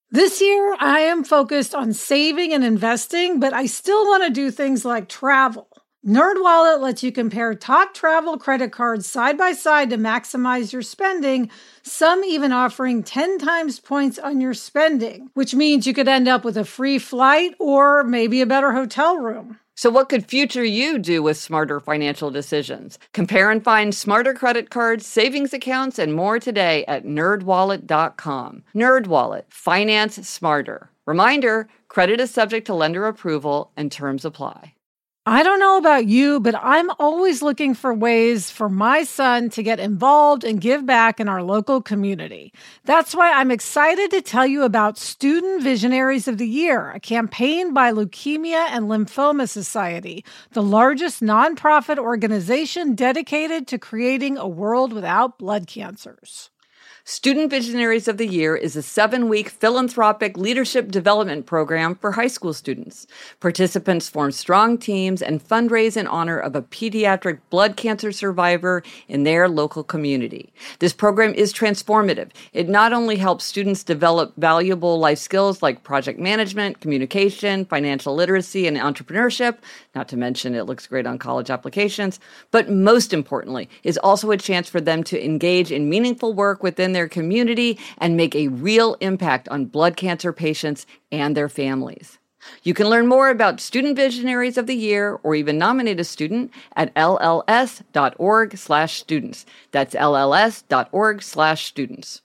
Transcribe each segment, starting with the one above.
This year, I am focused on saving and investing, but I still want to do things like travel. NerdWallet lets you compare top travel credit cards side by side to maximize your spending, some even offering 10 times points on your spending, which means you could end up with a free flight or maybe a better hotel room. So what could future you do with smarter financial decisions? Compare and find smarter credit cards, savings accounts, and more today at nerdwallet.com. NerdWallet, finance smarter. Reminder, credit is subject to lender approval and terms apply. I don't know about you, but I'm always looking for ways for my son to get involved and give back in our local community. That's why I'm excited to tell you about Student Visionaries of the Year, a campaign by Leukemia and Lymphoma Society, the largest nonprofit organization dedicated to creating a world without blood cancers. Student Visionaries of the Year is a 7-week philanthropic leadership development program for high school students. Participants form strong teams and fundraise in honor of a pediatric blood cancer survivor in their local community. This program is transformative. It not only helps students develop valuable life skills like project management, communication, financial literacy, and entrepreneurship, not to mention it looks great on college applications, but most importantly, is also a chance for them to engage in meaningful work within their community and make a real impact on blood cancer patients and their families. You can learn more about Student Visionaries of the Year or even nominate a student at lls.org/students. That's lls.org/students.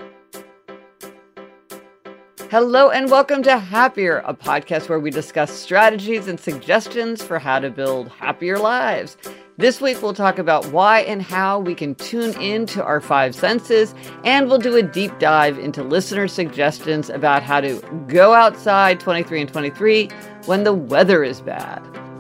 Hello and welcome to Happier, a podcast where we discuss strategies and suggestions for how to build happier lives. This week, we'll talk about why and how we can tune into our 5 senses, and we'll do a deep dive into listener suggestions about how to go outside 23 and 23 when the weather is bad.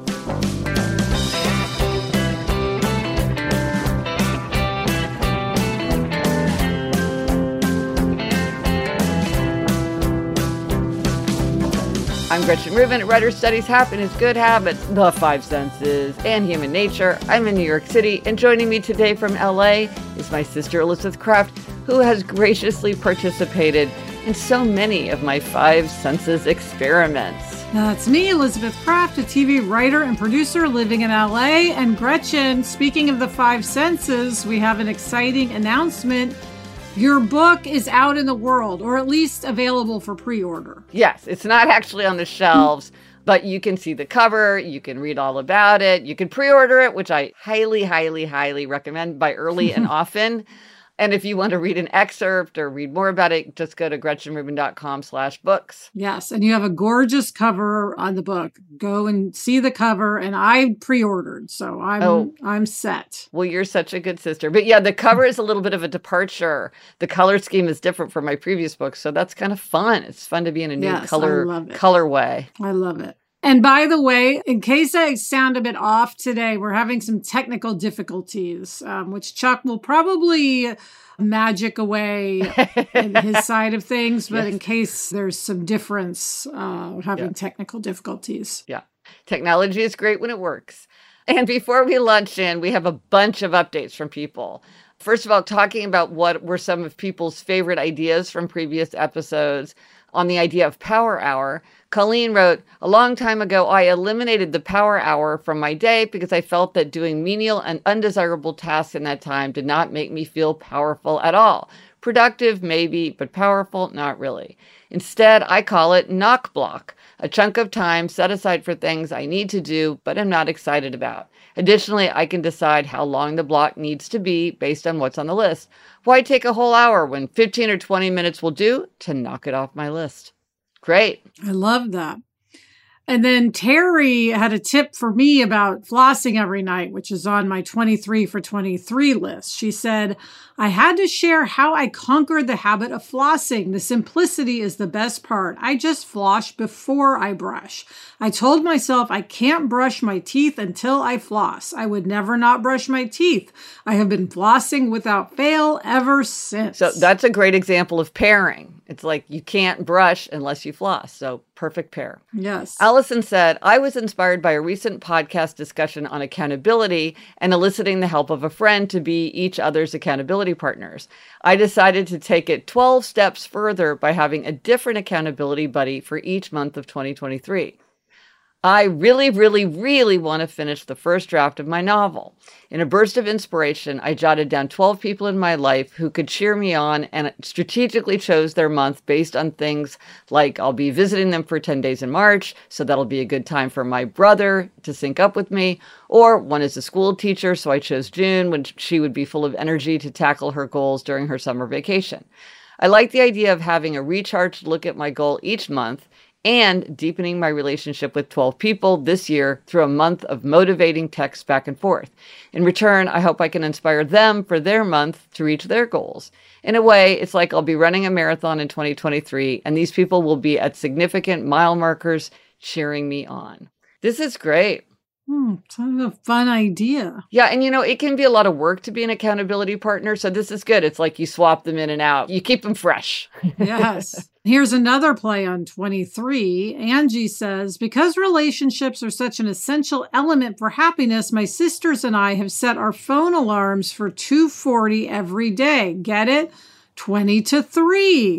I'm Gretchen Rubin at Writer Studies Happiness, Good Habits, The 5 Senses, and Human Nature. I'm in New York City, and joining me today from LA is my sister Elizabeth Craft, who has graciously participated in so many of my 5 senses experiments. That's me, Elizabeth Craft, a TV writer and producer living in LA. And Gretchen, speaking of the 5 senses, we have an exciting announcement. Your book is out in the world, or at least available for pre-order. Yes, it's not actually on the shelves, but you can see the cover, you can read all about it, you can pre-order it, which I highly, highly, highly recommend. Buy early and often. And if you want to read an excerpt or read more about it, just go to GretchenRubin.com/books. Yes, and you have a gorgeous cover on the book. Go and see the cover, and I pre-ordered, so I'm set. Well, you're such a good sister. But yeah, the cover is a little bit of a departure. The color scheme is different from my previous book, so that's kind of fun. It's fun to be in a new colorway. I love it. And by the way, in case I sound a bit off today, we're having some technical difficulties, which Chuck will probably magic away in his side of things. But in case there's some difference, we're having technical difficulties. Yeah. Technology is great when it works. And before we launch in, we have a bunch of updates from people. First of all, talking about what were some of people's favorite ideas from previous episodes on the idea of power hour. Colleen wrote, "A long time ago, I eliminated the power hour from my day because I felt that doing menial and undesirable tasks in that time did not make me feel powerful at all. Productive, maybe, but powerful, not really. Instead, I call it knock block, a chunk of time set aside for things I need to do but am not excited about. Additionally, I can decide how long the block needs to be based on what's on the list. Why take a whole hour when 15 or 20 minutes will do to knock it off my list?" Great. I love that. And then Terry had a tip for me about flossing every night, which is on my 23 for 23 list. She said, "I had to share how I conquered the habit of flossing. The simplicity is the best part. I just floss before I brush. I told myself I can't brush my teeth until I floss. I would never not brush my teeth. I have been flossing without fail ever since." So that's a great example of pairing. It's like you can't brush unless you floss. So perfect pair. Yes. Allison said, I was inspired by a recent podcast discussion on accountability and eliciting the help of a friend to be each other's accountability partners. I decided to take it 12 steps further by having a different accountability buddy for each month of 2023. I really, really, really want to finish the first draft of my novel. In a burst of inspiration, I jotted down 12 people in my life who could cheer me on and strategically chose their month based on things like I'll be visiting them for 10 days in March, so that'll be a good time for my brother to sync up with me, or one is a school teacher, so I chose June when she would be full of energy to tackle her goals during her summer vacation. I like the idea of having a recharged look at my goal each month and deepening my relationship with 12 people this year through a month of motivating texts back and forth. In return, I hope I can inspire them for their month to reach their goals. In a way, it's like I'll be running a marathon in 2023, and these people will be at significant mile markers cheering me on. This is great. Kind of a fun idea. Yeah, and it can be a lot of work to be an accountability partner, so this is good. It's like you swap them in and out. You keep them fresh. Yes. Here's another play on 23. Angie says, because relationships are such an essential element for happiness, my sisters and I have set our phone alarms for 2:40 every day. Get it? 20 to 3.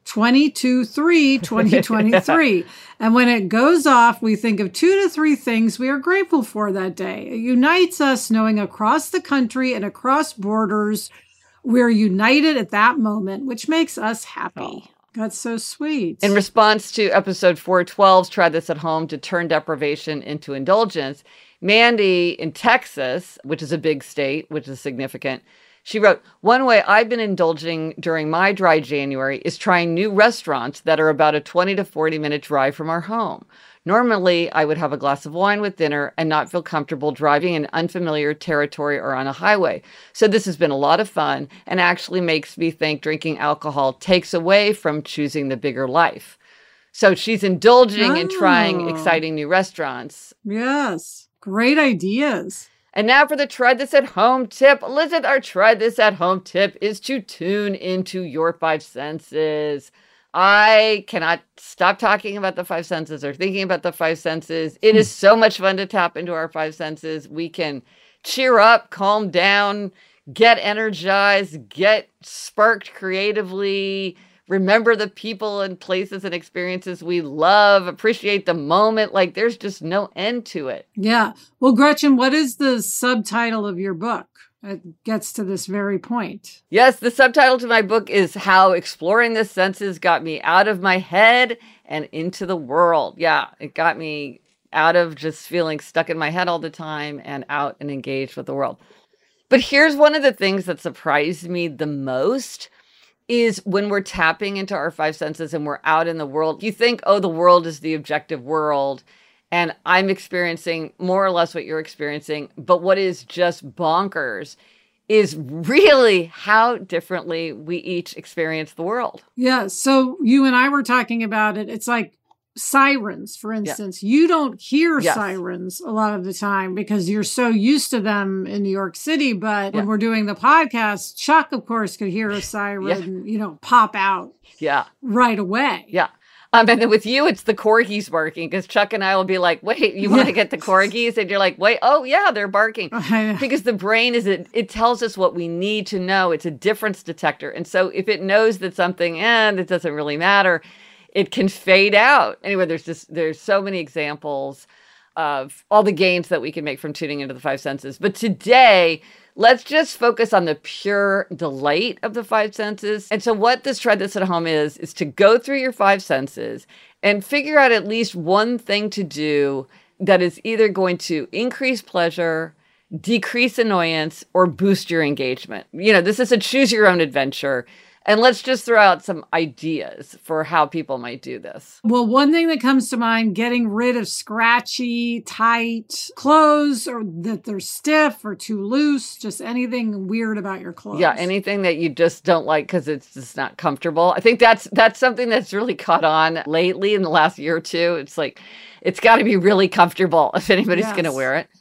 22-3, 2023. And when it goes off, we think of 2 to 3 things we are grateful for that day. It unites us knowing across the country and across borders, we're united at that moment, which makes us happy. That's so sweet. In response to episode 412's Try This at Home to turn deprivation into indulgence, Mandy in Texas, which is a big state, which is significant, she wrote, one way I've been indulging during my dry January is trying new restaurants that are about a 20 to 40 minute drive from our home. Normally, I would have a glass of wine with dinner and not feel comfortable driving in unfamiliar territory or on a highway. So this has been a lot of fun and actually makes me think drinking alcohol takes away from choosing the bigger life. So she's indulging in trying exciting new restaurants. Yes, great ideas. And now for the Try This at Home tip. Listen, our Try This at Home tip is to tune into your 5 senses. I cannot stop talking about the 5 senses or thinking about the 5 senses. It is so much fun to tap into our 5 senses. We can cheer up, calm down, get energized, get sparked creatively, remember the people and places and experiences we love, appreciate the moment. Like there's just no end to it. Yeah. Well, Gretchen, what is the subtitle of your book? It gets to this very point. Yes, the subtitle to my book is How Exploring the Senses Got Me Out of My Head and Into the World. Yeah, it got me out of just feeling stuck in my head all the time and out and engaged with the world. But here's one of the things that surprised me the most is when we're tapping into our 5 senses and we're out in the world, you think, oh, the world is the objective world. And I'm experiencing more or less what you're experiencing. But what is just bonkers is really how differently we each experience the world. Yeah. So you and I were talking about it. It's like sirens, for instance. Yeah. You don't hear sirens a lot of the time because you're so used to them in New York City. But when we're doing the podcast, Chuck, of course, could hear a siren, pop out right away. Yeah. And then with you, it's the corgis barking because Chuck and I will be like, wait, you want to get the corgis? And you're like, wait, oh, yeah, they're barking. Because the brain it tells us what we need to know. It's a difference detector. And so if it knows that something, it doesn't really matter, it can fade out. Anyway, there's so many examples of all the gains that we can make from tuning into the 5 senses. But today, let's just focus on the pure delight of the 5 senses. And so what this Try This at Home is to go through your 5 senses and figure out at least one thing to do that is either going to increase pleasure, decrease annoyance, or boost your engagement. This is a choose your own adventure. And let's just throw out some ideas for how people might do this. Well, one thing that comes to mind, getting rid of scratchy, tight clothes or that they're stiff or too loose, just anything weird about your clothes. Yeah, anything that you just don't like because it's just not comfortable. I think that's something that's really caught on lately in the last year or two. It's like, it's got to be really comfortable if anybody's going to wear it.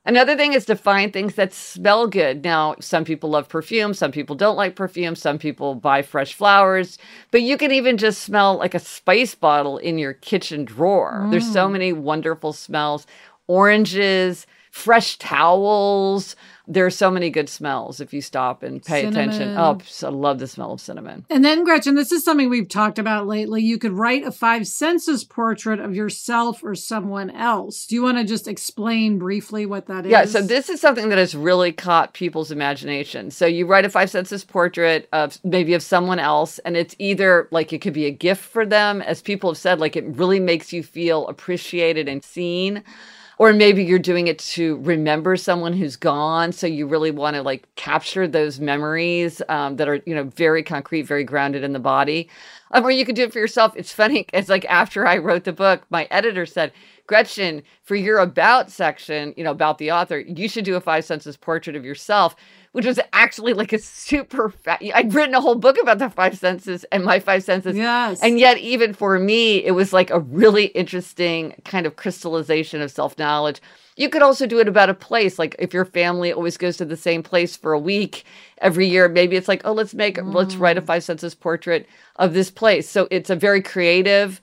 Another thing is to find things that smell good. Now, some people love perfume. Some people don't like perfume. Some people buy fresh flowers. But you can even just smell like a spice bottle in your kitchen drawer. There's so many wonderful smells. Oranges, fresh towels. There are so many good smells if you stop and pay attention. Oh, I love the smell of cinnamon. And then, Gretchen, this is something we've talked about lately. You could write a 5 senses portrait of yourself or someone else. Do you want to just explain briefly what that is? Yeah, so this is something that has really caught people's imagination. So you write a 5 senses portrait of maybe of someone else, and it's either like it could be a gift for them, as people have said, like it really makes you feel appreciated and seen. Or maybe you're doing it to remember someone who's gone. So you really want to like capture those memories that are, very concrete, very grounded in the body. Or you could do it for yourself. It's funny. It's like after I wrote the book, my editor said, Gretchen, for your about section, about the author, you should do a 5 senses portrait of yourself, which was actually like a super I'd written a whole book about the 5 senses and my 5 senses. Yes. And yet, even for me, it was like a really interesting kind of crystallization of self-knowledge. You could also do it about a place. Like if your family always goes to the same place for a week every year, maybe it's like, oh, let's write a 5 senses portrait of this place. So it's a very creative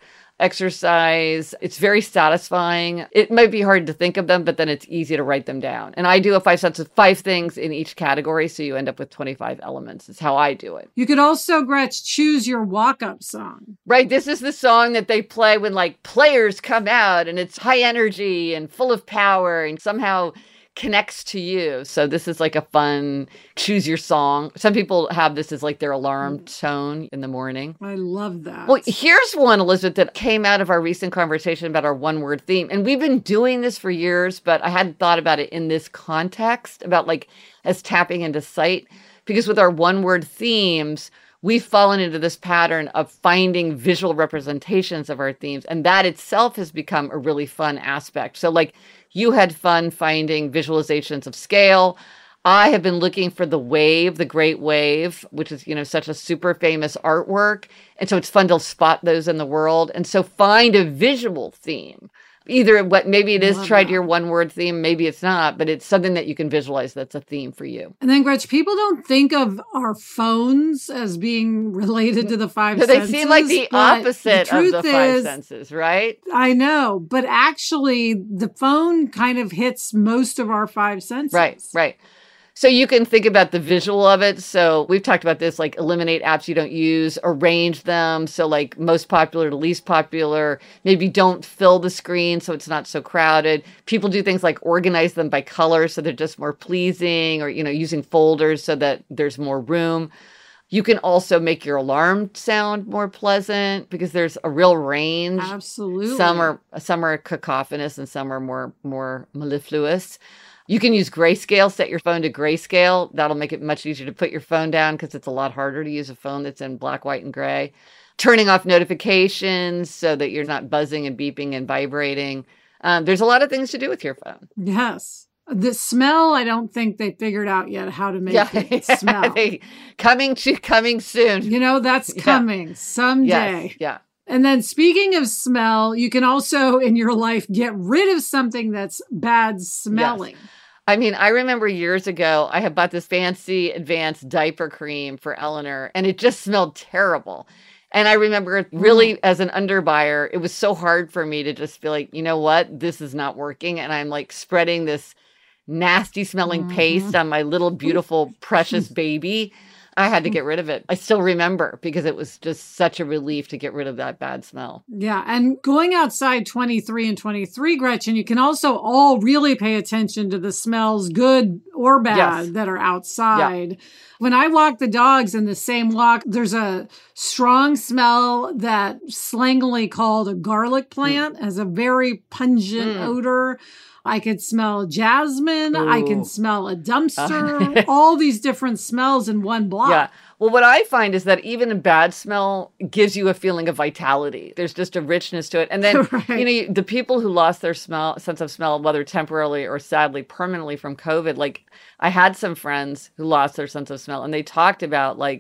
exercise. It's very satisfying. It might be hard to think of them, but then it's easy to write them down. And I do a 5 senses, 5 things in each category. So you end up with 25 elements. Is how I do it. You could also, Gretch, choose your walk-up song. Right. This is the song that they play when like players come out and it's high energy and full of power and somehow connects to you. So this is like a fun choose your song. Some people have this as like their alarm tone in the morning. I love that. Well, here's one, Elizabeth, that came out of our recent conversation about our one-word theme. And we've been doing this for years, but I hadn't thought about it in this context, about like as tapping into sight. Because with our one-word themes, we've fallen into this pattern of finding visual representations of our themes. And that itself has become a really fun aspect. So like you had fun finding visualizations of scale. I have been looking for the wave, the Great Wave, which is, such a super famous artwork. And so it's fun to spot those in the world. And so find a visual theme. Either maybe it is tried your one-word theme, maybe it's not, but it's something that you can visualize that's a theme for you. And then, Gretch, people don't think of our phones as being related to the 5 senses. They seem like the opposite of the 5 senses, right? I know, but actually the phone kind of hits most of our 5 senses. Right. So you can think about the visual of it. So we've talked about this, like eliminate apps you don't use, arrange them. So like most popular to least popular, maybe don't fill the screen so it's not so crowded. People do things like organize them by color so they're just more pleasing, or, using folders so that there's more room. You can also make your alarm sound more pleasant because there's a real range. Absolutely. Some are cacophonous and some are more mellifluous. You can use grayscale, set your phone to grayscale. That'll make it much easier to put your phone down because it's a lot harder to use a phone that's in black, white, and gray. Turning off notifications so that you're not buzzing and beeping and vibrating. There's a lot of things to do with your phone. Yes. The smell, I don't think they figured out yet how to make it smell. Coming soon. That's coming someday. Yes, yeah. And then speaking of smell, you can also in your life get rid of something that's bad smelling. Yes. I mean, I remember years ago, I had bought this fancy advanced diaper cream for Eleanor, and it just smelled terrible. And I remember really as an underbuyer, it was so hard for me to just be like, you know what, this is not working. And I'm like spreading this nasty smelling paste on my little beautiful precious baby. I had to get rid of it. I still remember because it was just such a relief to get rid of that bad smell. Yeah. And going outside 23 and 23, Gretchen, you can also all really pay attention to the smells, good or bad, that are outside. Yeah. When I walk the dogs in the same walk, there's a strong smell that slangily called a garlic plant, has a very pungent odor. I could smell jasmine. Ooh. I can smell a dumpster, all these different smells in one block. Yeah. Well, what I find is that even a bad smell gives you a feeling of vitality. There's just a richness to it. And then, the people who lost their sense of smell, whether temporarily or sadly permanently from COVID, like I had some friends who lost their sense of smell and they talked about like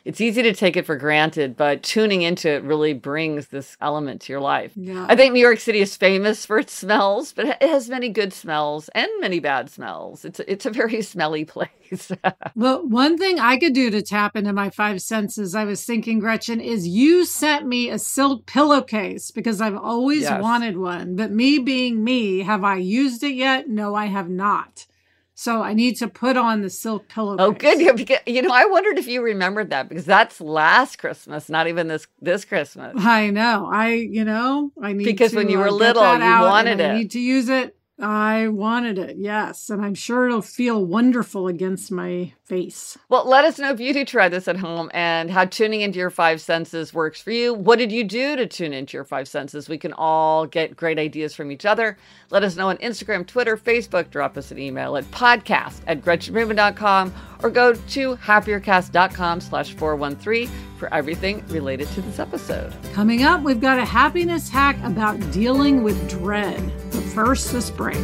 It's easy to take it for granted, but tuning into it really brings this element to your life. Yeah. I think New York City is famous for its smells, but it has many good smells and many bad smells. It's a very smelly place. Well, one thing I could do to tap into my five senses, I was thinking, Gretchen, is you sent me a silk pillowcase because I've always wanted one. But me being me, have I used it yet? No, I have not. So I need to put on the silk pillowcase. Oh, good. I wondered if you remembered that because that's last Christmas, not even this Christmas. I know. I need because to, when you were little, you wanted it. I need to use it. I wanted it, yes. And I'm sure it'll feel wonderful against my face. Well, let us know if you do try this at home and how tuning into your five senses works for you. What did you do to tune into your five senses? We can all get great ideas from each other. Let us know on Instagram, Twitter, Facebook. Drop us an email at podcast@GretchenRubin.com or go to happiercast.com/413 for everything related to this episode. Coming up, we've got a happiness hack about dealing with dread. But first, this break.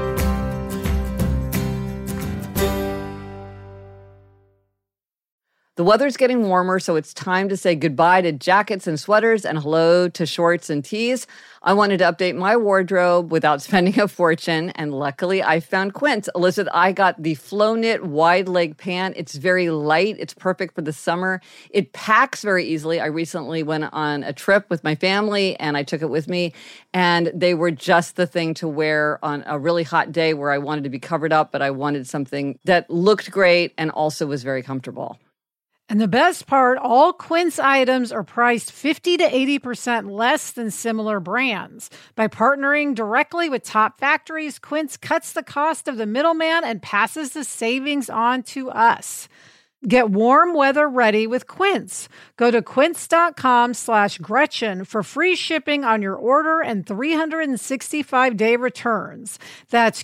The weather's getting warmer, so it's time to say goodbye to jackets and sweaters and hello to shorts and tees. I wanted to update my wardrobe without spending a fortune, and luckily I found Quince. Elizabeth, I got the Flow Knit wide leg pant. It's very light. It's perfect for the summer. It packs very easily. I recently went on a trip with my family, and I took it with me, and they were just the thing to wear on a really hot day where I wanted to be covered up, but I wanted something that looked great and also was very comfortable. And the best part, all Quince items are priced 50 to 80% less than similar brands. By partnering directly with top factories, Quince cuts the cost of the middleman and passes the savings on to us. Get warm weather ready with Quince. Go to quince.com/Gretchen for free shipping on your order and 365-day returns. That's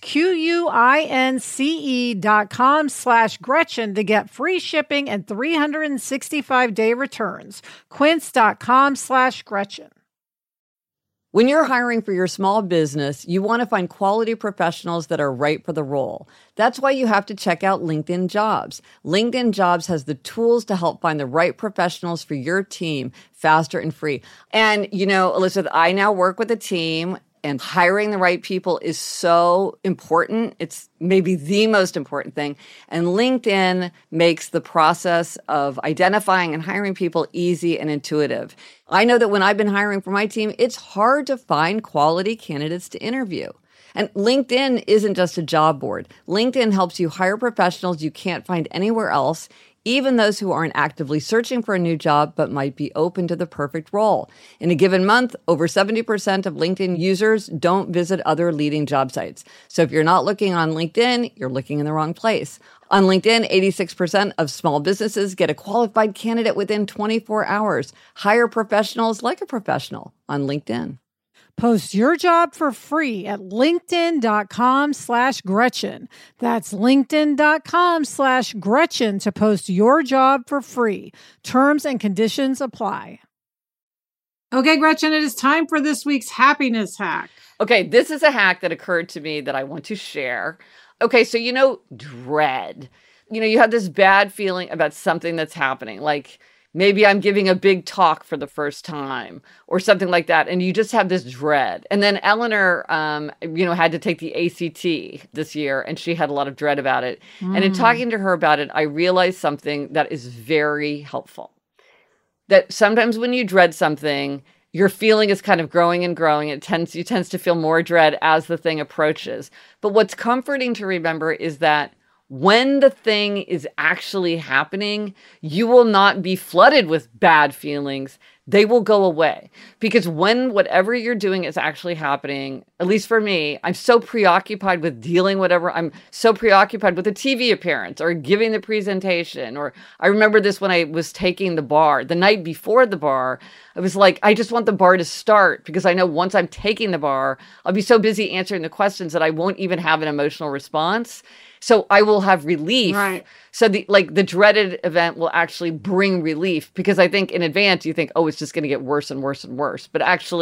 QUINCE.com/Gretchen to get free shipping and 365-day returns. Quince.com/Gretchen. When you're hiring for your small business, you want to find quality professionals that are right for the role. That's why you have to check out LinkedIn Jobs. LinkedIn Jobs has the tools to help find the right professionals for your team faster and free. And, Elizabeth, I now work with a team, and hiring the right people is so important. It's maybe the most important thing. And LinkedIn makes the process of identifying and hiring people easy and intuitive. I know that when I've been hiring for my team, it's hard to find quality candidates to interview. And LinkedIn isn't just a job board. LinkedIn helps you hire professionals you can't find anywhere else, even those who aren't actively searching for a new job but might be open to the perfect role. In a given month, over 70% of LinkedIn users don't visit other leading job sites. So if you're not looking on LinkedIn, you're looking in the wrong place. On LinkedIn, 86% of small businesses get a qualified candidate within 24 hours. Hire professionals like a professional on LinkedIn. Post your job for free at linkedin.com/Gretchen. That's linkedin.com/Gretchen to post your job for free. Terms and conditions apply. Okay, Gretchen, it is time for this week's happiness hack. Okay, this is a hack that occurred to me that I want to share. Okay, so dread. You have this bad feeling about something that's happening, like maybe I'm giving a big talk for the first time or something like that. And you just have this dread. And then Eleanor, had to take the ACT this year and she had a lot of dread about it. And in talking to her about it, I realized something that is very helpful. That sometimes when you dread something, your feeling is kind of growing and growing. You tends to feel more dread as the thing approaches. But what's comforting to remember is that when the thing is actually happening, you will not be flooded with bad feelings. They will go away. Because when whatever you're doing is actually happening, at least for me, I'm so preoccupied with dealing whatever. I'm so preoccupied with a TV appearance or giving the presentation. Or I remember this when I was taking the bar. The night before the bar, I was like, I just want the bar to start because I know once I'm taking the bar, I'll be so busy answering the questions that I won't even have an emotional response. So I will have relief. Right. So the dreaded event will actually bring relief because I think in advance you think, oh, it's just going to get worse and worse and worse. But actually,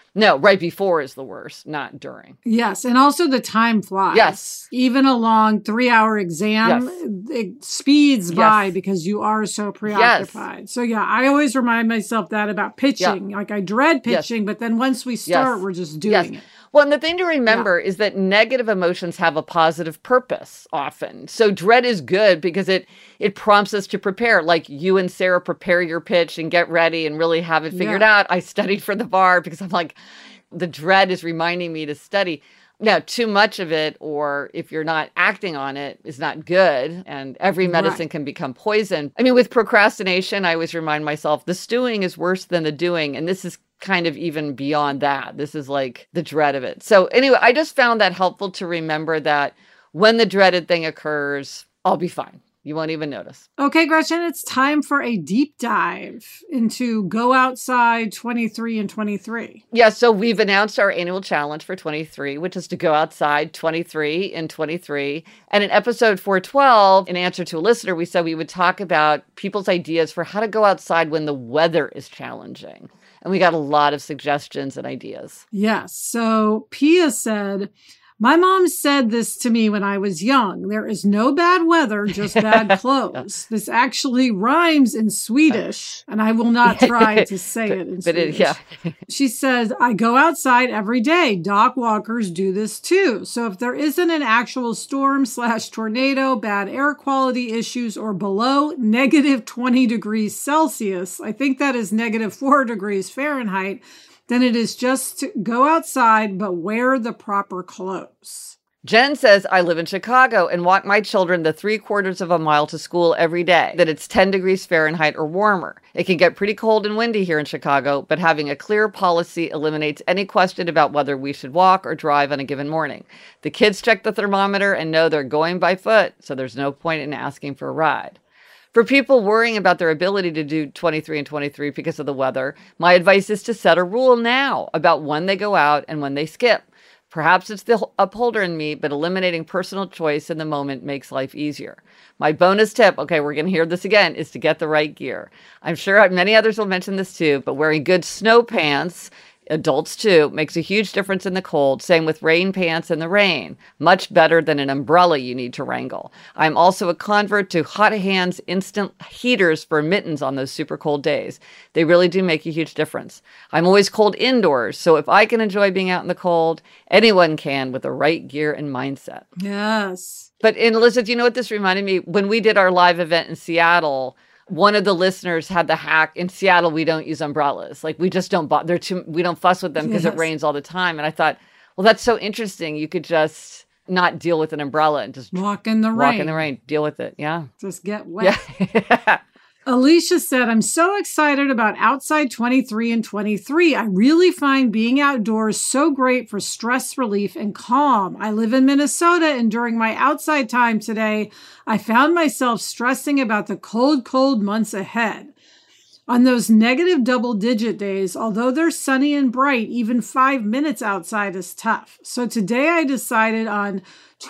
No, right before is the worst, not during. Yes. And also the time flies. Yes. Even a long 3-hour exam, it speeds by because you are so preoccupied. So yeah, I always remind myself that about pitching. Like I dread pitching, but then once we start, we're just doing it. Well, and the thing to remember is that negative emotions have a positive purpose often. So dread is good because it prompts us to prepare. Like you and Sarah prepare your pitch and get ready and really have it figured out. I studied for the bar because I'm like, the dread is reminding me to study. Now, too much of it, or if you're not acting on it, is not good. And every medicine can become poison. I mean, with procrastination, I always remind myself, the stewing is worse than the doing. And this is kind of even beyond that. This is like the dread of it. So anyway, I just found that helpful to remember that when the dreaded thing occurs, I'll be fine. You won't even notice. Okay, Gretchen, it's time for a deep dive into Go Outside 23 and 23. Yeah, so we've announced our annual challenge for 23, which is to go outside 23 and 23. And in episode 412, in answer to a listener, we said we would talk about people's ideas for how to go outside when the weather is challenging. And we got a lot of suggestions and ideas. Yes. So Pia said, my mom said this to me when I was young. There is no bad weather, just bad clothes. This actually rhymes in Swedish, and I will not try to say it in Swedish. She says, I go outside every day. Dog walkers do this too. So if there isn't an actual storm/tornado, bad air quality issues, or below negative 20 degrees Celsius, I think that is negative 4 degrees Fahrenheit, then it is just to go outside, but wear the proper clothes. Jen says, I live in Chicago and walk my children the 3/4 of a mile to school every day, that it's 10 degrees Fahrenheit or warmer. It can get pretty cold and windy here in Chicago, but having a clear policy eliminates any question about whether we should walk or drive on a given morning. The kids check the thermometer and know they're going by foot, so there's no point in asking for a ride. For people worrying about their ability to do 23 and 23 because of the weather, my advice is to set a rule now about when they go out and when they skip. Perhaps it's the upholder in me, but eliminating personal choice in the moment makes life easier. My bonus tip, okay, we're going to hear this again, is to get the right gear. I'm sure many others will mention this too, but wearing good snow pants, adults too, makes a huge difference in the cold. Same with rain pants in the rain. Much better than an umbrella you need to wrangle. I'm also a convert to hot hands instant heaters for mittens on those super cold days. They really do make a huge difference. I'm always cold indoors, so if I can enjoy being out in the cold, anyone can with the right gear and mindset. Yes. But Elizabeth, you know what this reminded me? When we did our live event in Seattle, one of the listeners had the hack. In Seattle, we don't use umbrellas. Like we just don't we don't fuss with them because it rains all the time. And I thought, well, that's so interesting. You could just not deal with an umbrella and just walk in the rain, deal with it. Yeah. Just get wet. Yeah. Alicia said, I'm so excited about Outside 23 and 23. I really find being outdoors so great for stress relief and calm. I live in Minnesota, and during my outside time today, I found myself stressing about the cold months ahead. On those negative double-digit days, although they're sunny and bright, even 5 minutes outside is tough. So today I decided on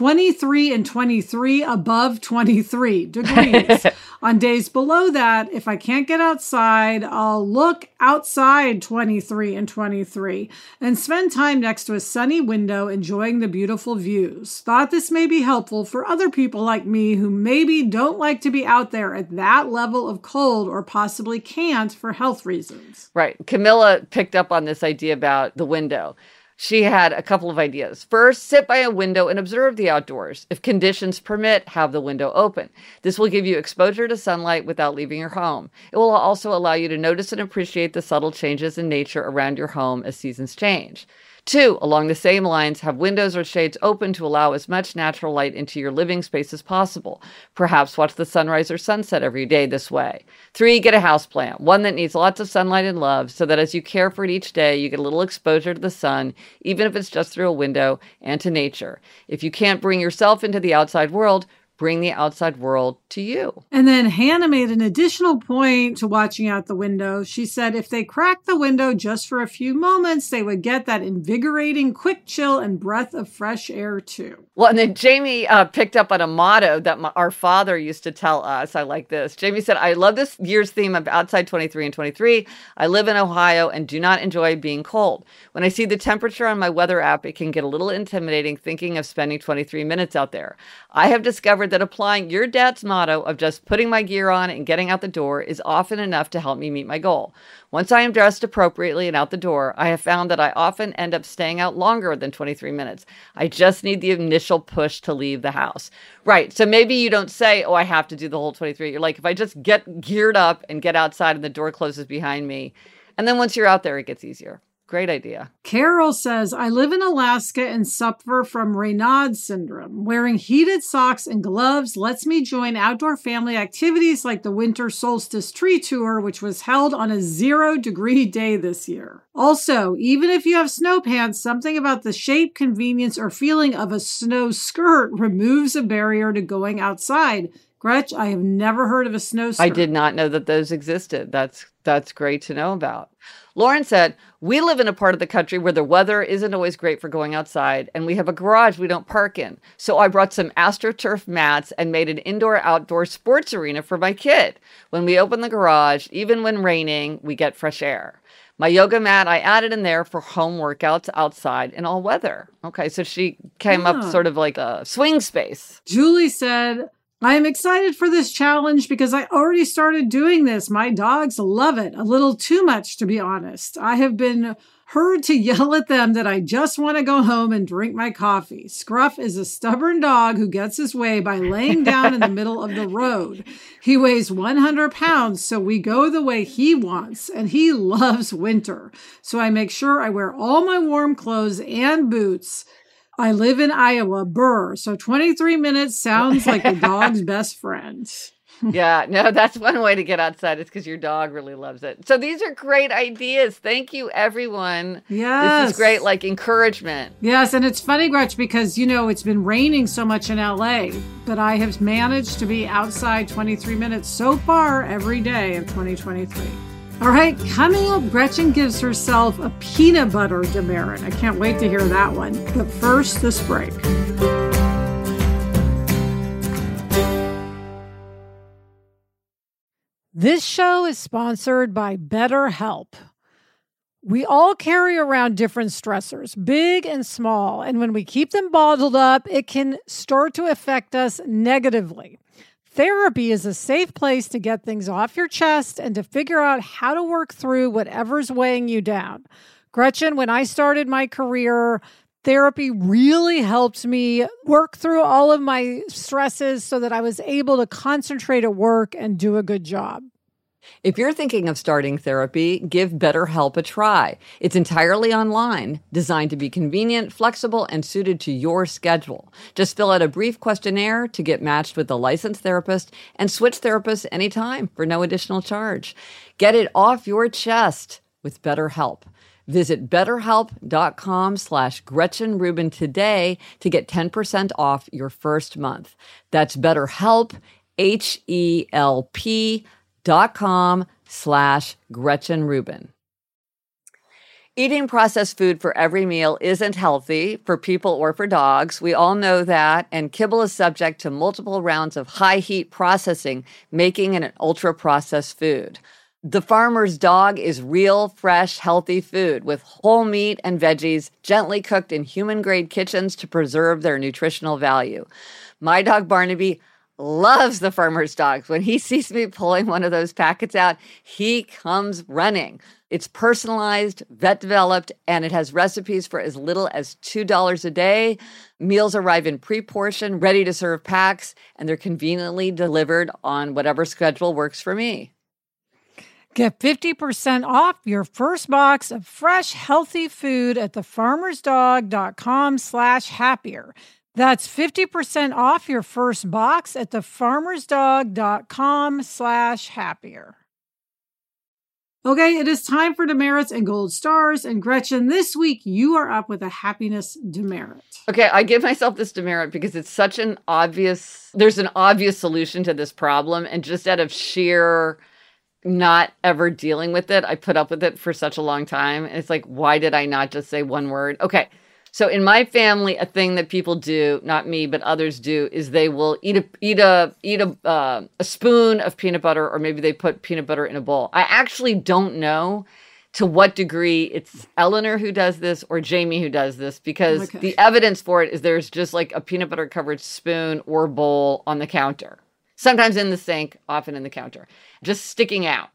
23 and 23 above 23 degrees. On days below that, if I can't get outside, I'll look outside 23 and 23 and spend time next to a sunny window enjoying the beautiful views. Thought this may be helpful for other people like me who maybe don't like to be out there at that level of cold or possibly can't for health reasons. Right. Camilla picked up on this idea about the window. She had a couple of ideas. First, sit by a window and observe the outdoors. If conditions permit, have the window open. This will give you exposure to sunlight without leaving your home. It will also allow you to notice and appreciate the subtle changes in nature around your home as seasons change. 2, along the same lines, have windows or shades open to allow as much natural light into your living space as possible. Perhaps watch the sunrise or sunset every day this way. 3, get a houseplant, one that needs lots of sunlight and love, so that as you care for it each day, you get a little exposure to the sun, even if it's just through a window, and to nature. If you can't bring yourself into the outside world, bring the outside world to you. And then Hannah made an additional point to watching out the window. She said if they cracked the window just for a few moments, they would get that invigorating quick chill and breath of fresh air too. Well, and then Jamie picked up on a motto that our father used to tell us. I like this. Jamie said, I love this year's theme of Outside 23 and 23. I live in Ohio and do not enjoy being cold. When I see the temperature on my weather app, it can get a little intimidating thinking of spending 23 minutes out there. I have discovered that applying your dad's motto of just putting my gear on and getting out the door is often enough to help me meet my goal. Once I am dressed appropriately and out the door, I have found that I often end up staying out longer than 23 minutes. I just need the initial push to leave the house. Right. So maybe you don't say, oh, I have to do the whole 23. You're like, if I just get geared up and get outside and the door closes behind me. And then once you're out there, it gets easier. Great idea. Carol says, I live in Alaska and suffer from Raynaud syndrome. Wearing heated socks and gloves lets me join outdoor family activities like the winter solstice tree tour, which was held on a 0-degree day this year. Also, even if you have snow pants, something about the shape, convenience, or feeling of a snow skirt removes a barrier to going outside. Gretch, I have never heard of a snow skirt. I did not know that those existed. That's great to know about. Lauren said, we live in a part of the country where the weather isn't always great for going outside, and we have a garage we don't park in. So I brought some AstroTurf mats and made an indoor-outdoor sports arena for my kid. When we open the garage, even when raining, we get fresh air. My yoga mat, I added in there for home workouts outside in all weather. Okay, so she came up sort of like a swing space. Julie said, I am excited for this challenge because I already started doing this. My dogs love it. A little too much, to be honest. I have been heard to yell at them that I just want to go home and drink my coffee. Scruff is a stubborn dog who gets his way by laying down in the middle of the road. He weighs 100 pounds, so we go the way he wants, and he loves winter. So I make sure I wear all my warm clothes and boots. I live in Iowa, Burr, so 23 minutes sounds like the dog's best friend. Yeah, no, that's one way to get outside is because your dog really loves it. So these are great ideas. Thank you, everyone. Yes. This is great, like encouragement. Yes, and it's funny, Gretch, because, it's been raining so much in LA, but I have managed to be outside 23 minutes so far every day of 2023. All right, coming up, Gretchen gives herself a peanut butter demerit. I can't wait to hear that one. But first, this break. This show is sponsored by BetterHelp. We all carry around different stressors, big and small, and when we keep them bottled up, it can start to affect us negatively. Therapy is a safe place to get things off your chest and to figure out how to work through whatever's weighing you down. Gretchen, when I started my career, therapy really helped me work through all of my stresses so that I was able to concentrate at work and do a good job. If you're thinking of starting therapy, give BetterHelp a try. It's entirely online, designed to be convenient, flexible, and suited to your schedule. Just fill out a brief questionnaire to get matched with a licensed therapist and switch therapists anytime for no additional charge. Get it off your chest with BetterHelp. Visit BetterHelp.com/Gretchen Rubin today to get 10% off your first month. That's BetterHelp, HELP.com/Gretchen Rubin. Eating processed food for every meal isn't healthy for people or for dogs. We all know that, and kibble is subject to multiple rounds of high heat processing, making it an ultra-processed food. The Farmer's Dog is real, fresh, healthy food with whole meat and veggies gently cooked in human-grade kitchens to preserve their nutritional value. My dog Barnaby loves the Farmer's Dog. When he sees me pulling one of those packets out, he comes running. It's personalized, vet-developed, and it has recipes for as little as $2 a day. Meals arrive in pre-portioned, ready-to-serve packs, and they're conveniently delivered on whatever schedule works for me. Get 50% off your first box of fresh, healthy food at thefarmersdog.com/happier. That's 50% off your first box at thefarmersdog.com/happier. Okay, it is time for demerits and gold stars. And Gretchen, this week you are up with a happiness demerit. Okay, I give myself this demerit because it's such there's an obvious solution to this problem. And just out of sheer not ever dealing with it, I put up with it for such a long time. And it's like, why did I not just say one word? Okay. So in my family, a thing that people do, not me, but others do, is they will eat a spoon of peanut butter, or maybe they put peanut butter in a bowl. I actually don't know to what degree it's Eleanor who does this or Jamie who does this, because the evidence for it is there's just like a peanut butter covered spoon or bowl on the counter, sometimes in the sink, often in the counter, just sticking out.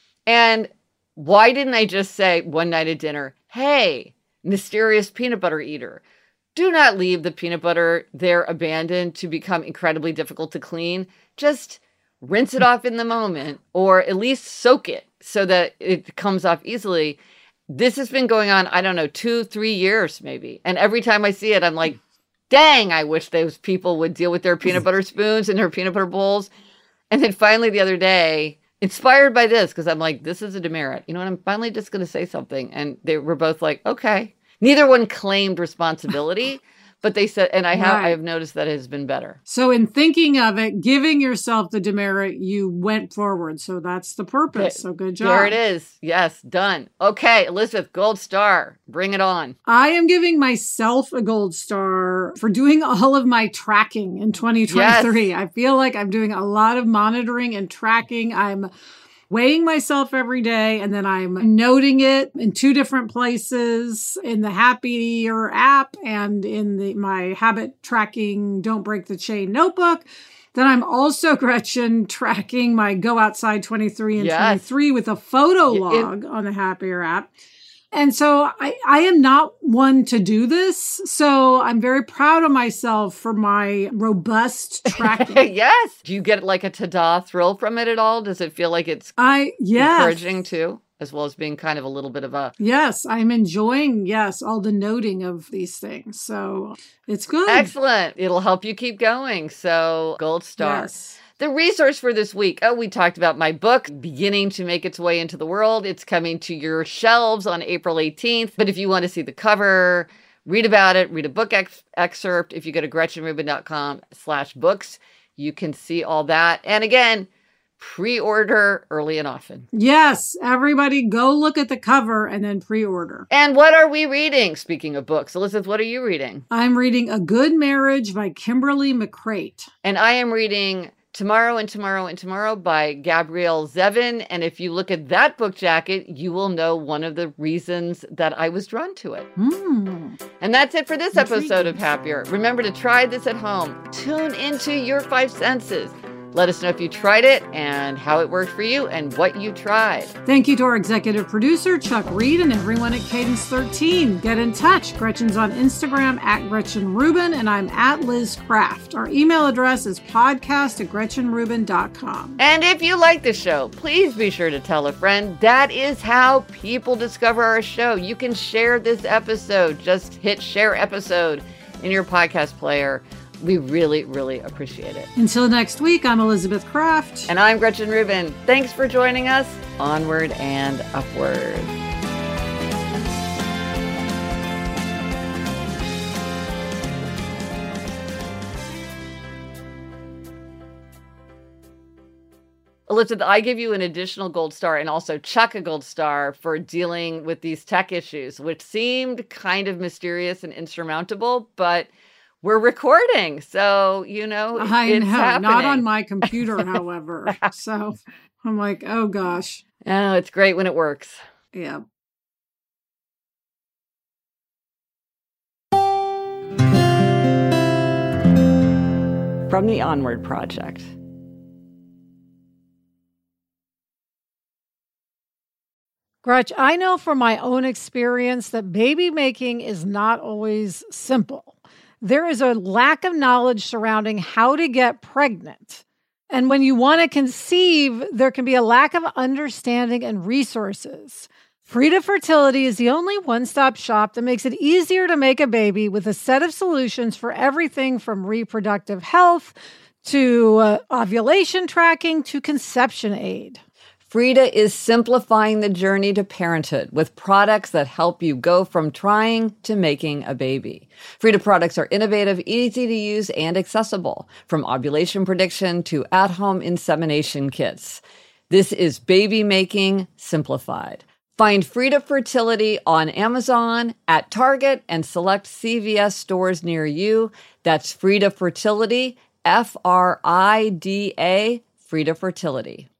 And why didn't I just say one night at dinner, hey, mysterious peanut butter eater, do not leave the peanut butter there abandoned to become incredibly difficult to clean. Just rinse it off in the moment, or at least soak it so that it comes off easily. This has been going on, I don't know, 2-3 years maybe. And every time I see it, I'm like, dang, I wish those people would deal with their peanut butter spoons and their peanut butter bowls. And then finally the other day, inspired by this, because I'm like, this is a demerit. You know what? I'm finally just going to say something. And they were both like, okay. Neither one claimed responsibility, but they said, and I have noticed that it has been better. So in thinking of it, giving yourself the demerit, you went forward. So that's the purpose. So good job. There it is. Yes, done. Okay, Elizabeth, gold star. Bring it on. I am giving myself a gold star for doing all of my tracking in 2023. Yes. I feel like I'm doing a lot of monitoring and tracking. I'm weighing myself every day, and then I'm noting it in 2 different places, in the Happier app and in my habit tracking Don't Break the Chain notebook. Then I'm also, Gretchen, tracking my Go Outside 23 and 23 with a photo log on the Happier app. And so I am not one to do this. So I'm very proud of myself for my robust tracking. Yes. Do you get like a ta-da thrill from it at all? Does it feel like it's encouraging too, as well as being kind of a little bit of a... Yes, I'm enjoying, all the noting of these things. So it's good. Excellent. It'll help you keep going. So gold star. Yes. The resource for this week. We talked about my book beginning to make its way into the world. It's coming to your shelves on April 18th. But if you want to see the cover, read about it, read a book excerpt, if you go to GretchenRubin.com/books, you can see all that. And again, pre-order early and often. Yes, everybody go look at the cover and then pre-order. And what are we reading? Speaking of books, Elizabeth, what are you reading? I'm reading A Good Marriage by Kimberly McCreight. And I am reading Tomorrow and Tomorrow and Tomorrow by Gabrielle Zevin. And if you look at that book jacket, you will know one of the reasons that I was drawn to it. And that's it for this episode of Happier. Remember to try this at home. Tune into your 5 senses. Let us know if you tried it and how it worked for you and what you tried. Thank you to our executive producer, Chuck Reed, and everyone at Cadence 13. Get in touch. Gretchen's on Instagram at Gretchen Rubin, and I'm at Liz Craft. Our email address is podcast@GretchenRubin.com. And if you like the show, please be sure to tell a friend. That is how people discover our show. You can share this episode. Just hit share episode in your podcast player. We really, really appreciate it. Until next week, I'm Elizabeth Craft. And I'm Gretchen Rubin. Thanks for joining us. Onward and upward. Elizabeth, I give you an additional gold star and also Chuck a gold star for dealing with these tech issues, which seemed kind of mysterious and insurmountable, but we're recording, so, it's happening. Not on my computer, however. So I'm like, oh, gosh. Oh, it's great when it works. Yeah. From the Onward Project. Gretch, I know from my own experience that baby making is not always simple. There is a lack of knowledge surrounding how to get pregnant. And when you want to conceive, there can be a lack of understanding and resources. Frida Fertility is the only one-stop shop that makes it easier to make a baby with a set of solutions for everything from reproductive health to ovulation tracking to conception aid. Frida is simplifying the journey to parenthood with products that help you go from trying to making a baby. Frida products are innovative, easy to use, and accessible, from ovulation prediction to at-home insemination kits. This is baby making simplified. Find Frida Fertility on Amazon, at Target, and select CVS stores near you. That's Frida Fertility, Frida, Frida Fertility.